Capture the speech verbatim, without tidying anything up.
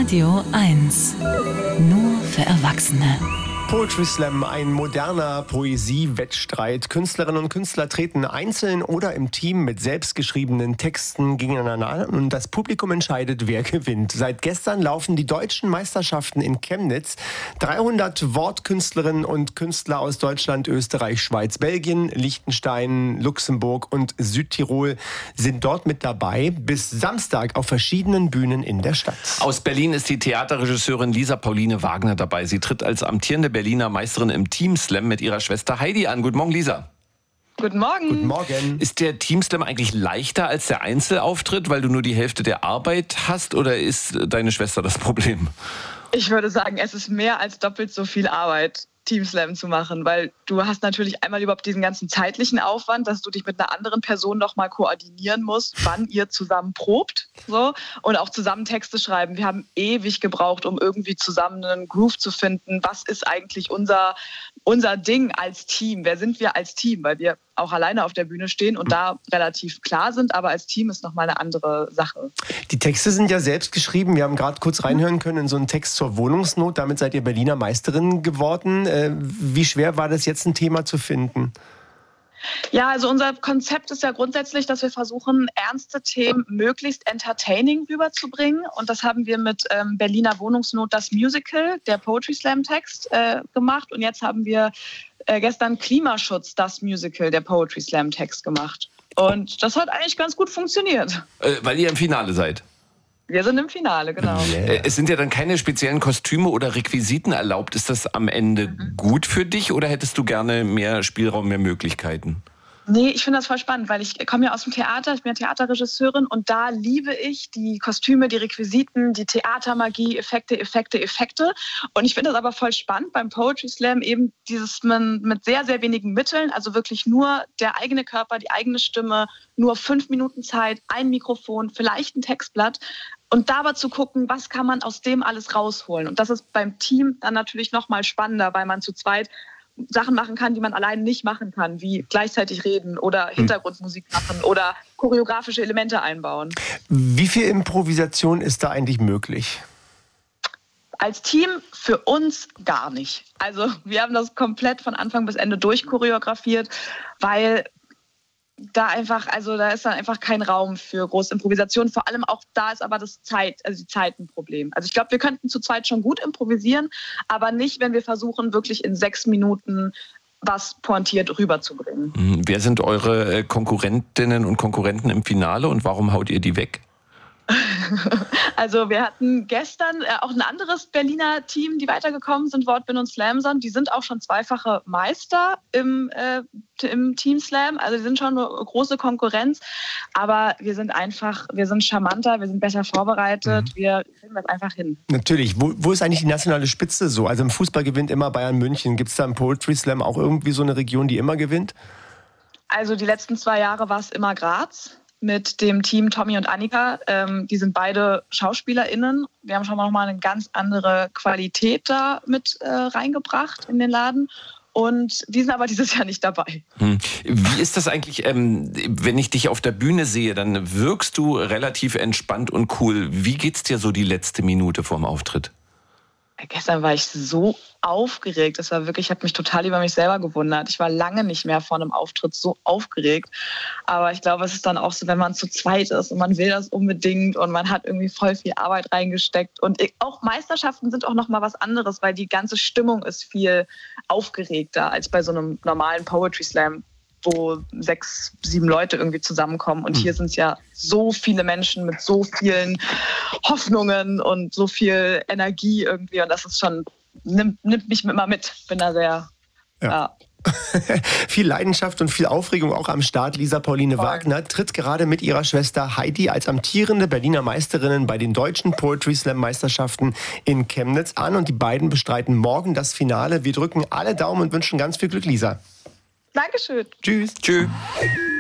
Radio eins. Nur für Erwachsene. Poetry Slam, ein moderner Poesie-Wettstreit. Künstlerinnen und Künstler treten einzeln oder im Team mit selbstgeschriebenen Texten gegeneinander an und das Publikum entscheidet, wer gewinnt. Seit gestern laufen die deutschen Meisterschaften in Chemnitz. dreihundert Wortkünstlerinnen und Künstler aus Deutschland, Österreich, Schweiz, Belgien, Liechtenstein, Luxemburg und Südtirol sind dort mit dabei. Bis Samstag auf verschiedenen Bühnen in der Stadt. Aus Berlin ist die Theaterregisseurin Lisa Pauline Wagner dabei. Sie tritt als amtierende Berliner Meisterin im Teamslam mit ihrer Schwester Heidi an. Guten Morgen, Lisa. Guten Morgen. Guten Morgen. Ist der Teamslam eigentlich leichter als der Einzelauftritt, weil du nur die Hälfte der Arbeit hast, oder ist deine Schwester das Problem? Ich würde sagen, es ist mehr als doppelt so viel Arbeit, Teamslam zu machen, weil du hast natürlich einmal überhaupt diesen ganzen zeitlichen Aufwand, dass du dich mit einer anderen Person noch mal koordinieren musst, wann ihr zusammen probt, so, und auch zusammen Texte schreiben. Wir haben ewig gebraucht, um irgendwie zusammen einen Groove zu finden. Was ist eigentlich unser, unser Ding als Team? Wer sind wir als Team? Weil wir auch alleine auf der Bühne stehen und da relativ klar sind, aber als Team ist noch mal eine andere Sache. Die Texte sind ja selbst geschrieben. Wir haben gerade kurz reinhören können in so einen Text zur Wohnungsnot. Damit seid ihr Berliner Meisterin geworden. Wie schwer war das jetzt, ein Thema zu finden? Ja, also unser Konzept ist ja grundsätzlich, dass wir versuchen, ernste Themen möglichst entertaining rüberzubringen. Und das haben wir mit ähm, Berliner Wohnungsnot, das Musical, der Poetry Slam Text äh, gemacht. Und jetzt haben wir äh, gestern Klimaschutz, das Musical, der Poetry Slam Text gemacht. Und das hat eigentlich ganz gut funktioniert. Äh, weil ihr im Finale seid. Wir sind im Finale, genau. Yeah. Es sind ja dann keine speziellen Kostüme oder Requisiten erlaubt. Ist das am Ende mhm. gut für dich oder hättest du gerne mehr Spielraum, mehr Möglichkeiten? Nee, ich finde das voll spannend, weil ich komme ja aus dem Theater, ich bin ja Theaterregisseurin und da liebe ich die Kostüme, die Requisiten, die Theatermagie, Effekte, Effekte, Effekte. Und ich finde das aber voll spannend beim Poetry Slam eben dieses, man mit sehr, sehr wenigen Mitteln, also wirklich nur der eigene Körper, die eigene Stimme, nur fünf Minuten Zeit, ein Mikrofon, vielleicht ein Textblatt. Und dabei zu gucken, was kann man aus dem alles rausholen. Und das ist beim Team dann natürlich noch mal spannender, weil man zu zweit Sachen machen kann, die man allein nicht machen kann, wie gleichzeitig reden oder Hintergrundmusik machen oder choreografische Elemente einbauen. Wie viel Improvisation ist da eigentlich möglich? Als Team für uns gar nicht. Also wir haben das komplett von Anfang bis Ende durchchoreografiert, weil da einfach, also da ist dann einfach kein Raum für große Improvisation. Vor allem auch da ist aber das Zeit, also die Zeit ein Problem. Also ich glaube, wir könnten zu zweit schon gut improvisieren, aber nicht, wenn wir versuchen, wirklich in sechs Minuten was pointiert rüberzubringen. Mhm. Wer sind eure Konkurrentinnen und Konkurrenten im Finale und warum haut ihr die weg? Also wir hatten gestern äh, auch ein anderes Berliner Team, die weitergekommen sind, Wortbin und Slamson. Die sind auch schon zweifache Meister im, äh, im Team Slam. Also die sind schon eine große Konkurrenz. Aber wir sind einfach, wir sind charmanter, wir sind besser vorbereitet. Mhm. Wir kriegen das einfach hin. Natürlich. Wo, wo ist eigentlich die nationale Spitze so? Also im Fußball gewinnt immer Bayern München. Gibt es da im Poetry Slam auch irgendwie so eine Region, die immer gewinnt? Also die letzten zwei Jahre war es immer Graz. Mit dem Team Tommy und Annika. Ähm, die sind beide SchauspielerInnen. Wir haben schon mal noch mal eine ganz andere Qualität da mit äh, reingebracht in den Laden. Und die sind aber dieses Jahr nicht dabei. Hm. Wie ist das eigentlich, ähm, wenn ich dich auf der Bühne sehe, dann wirkst du relativ entspannt und cool. Wie geht's dir so die letzte Minute vorm Auftritt? Gestern war ich so aufgeregt. Das war wirklich, ich habe mich total über mich selber gewundert. Ich war lange nicht mehr vor einem Auftritt so aufgeregt. Aber ich glaube, es ist dann auch so, wenn man zu zweit ist und man will das unbedingt und man hat irgendwie voll viel Arbeit reingesteckt. Und auch Meisterschaften sind auch noch mal was anderes, weil die ganze Stimmung ist viel aufgeregter als bei so einem normalen Poetry Slam, wo sechs, sieben Leute irgendwie zusammenkommen. Und hier sind es ja so viele Menschen mit so vielen Hoffnungen und so viel Energie irgendwie. Und das ist schon, nimmt, nimmt mich immer mit. Bin da sehr, ja. ja. Viel Leidenschaft und viel Aufregung auch am Start. Lisa Pauline Voll. Wagner tritt gerade mit ihrer Schwester Heidi als amtierende Berliner Meisterinnen bei den deutschen Poetry Slam Meisterschaften in Chemnitz an. Und die beiden bestreiten morgen das Finale. Wir drücken alle Daumen und wünschen ganz viel Glück, Lisa. Dankeschön. Tschüss. Tschüss.